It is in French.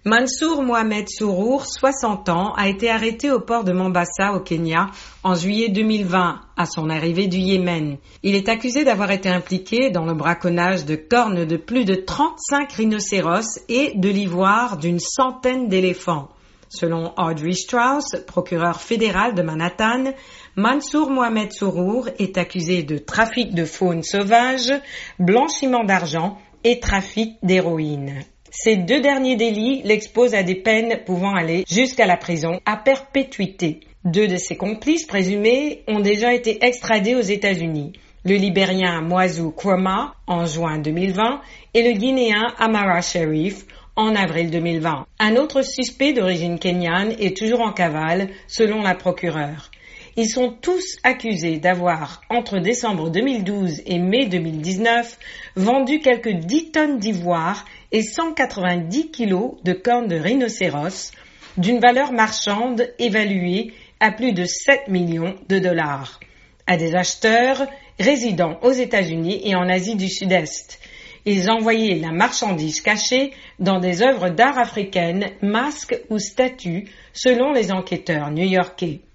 Mansour Mohamed Sourour, 60 ans, a été arrêté au port de Mombasa au Kenya en juillet 2020 à son arrivée du Yémen. Il est accusé d'avoir été impliqué dans le braconnage de cornes de plus de 35 rhinocéros et de l'ivoire d'une centaine d'éléphants. Selon Audrey Strauss, procureur fédéral de Manhattan, Mansour Mohamed Sourour est accusé de trafic de faune sauvage, blanchiment d'argent et trafic d'héroïne. Ces deux derniers délits l'exposent à des peines pouvant aller jusqu'à la prison à perpétuité. Deux de ses complices présumés ont déjà été extradés aux États-Unis. Le Libérien Moazou Kwama en juin 2020 et le Guinéen Amara Sherif en avril 2020. Un autre suspect d'origine kenyane est toujours en cavale, selon la procureure. Ils sont tous accusés d'avoir, entre décembre 2012 et mai 2019, vendu quelques 10 tonnes d'ivoire et 190 kilos de cornes de rhinocéros, d'une valeur marchande évaluée à plus de 7 millions de dollars, à des acheteurs résidant aux États-Unis et en Asie du Sud-Est. Ils envoyaient la marchandise cachée dans des œuvres d'art africaines, masques ou statues, selon les enquêteurs new-yorkais.